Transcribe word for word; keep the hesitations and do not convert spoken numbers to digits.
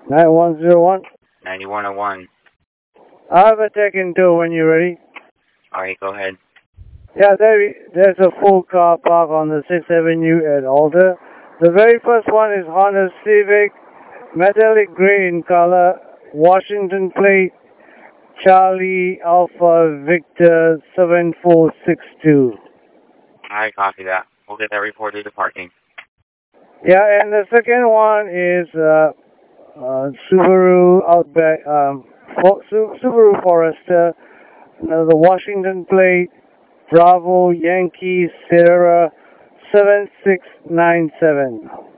nine one zero one. ninety-one oh one. I have a tech in tow when you're ready. Alright, go ahead. Yeah, there, there's a full car park on the sixth Avenue at Alder. The very first one is Honda Civic, metallic gray in color, Washington plate, Charlie Alpha Victor seven four six two. Alright, copy that. We'll get that reported to parking. Yeah, and the second one is uh, uh, Subaru Outback, um, For, Su, Subaru Forester, uh, the Washington plate, Bravo Yankee Sierra seven six nine seven.